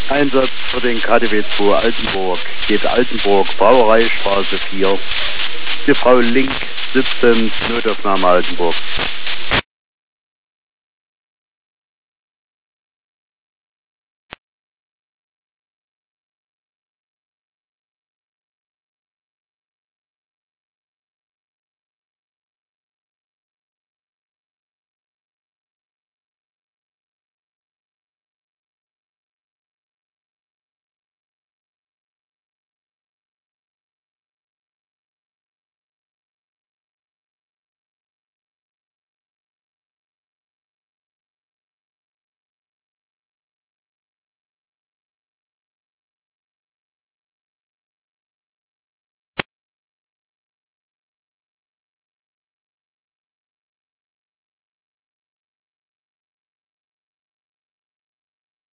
Einsatz für den KDW 2 Altenburg. Geht Altenburg, Brauereistraße 4. Die Frau Link 17, Notaufnahme Altenburg.